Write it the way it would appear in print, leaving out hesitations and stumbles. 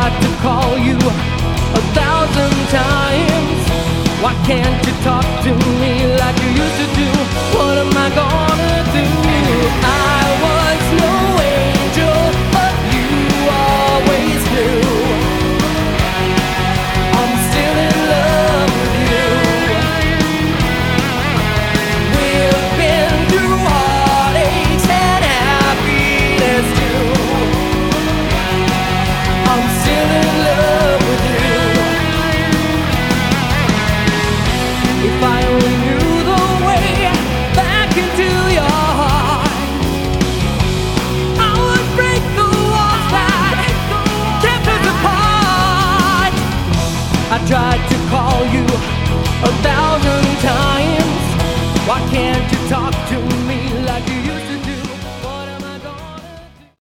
tried to call you 1,000 times. Why can't you talk to me like you used to do? What am I gonna do? I was no angel, but you always knew. I'm still in love with you. We've been through heartaches and happiness too. I'm still in love with you. If I only knew the way back into your heart, I would break the walls that kept us apart. I tried to call you 1,000 times. Why can't you talk to me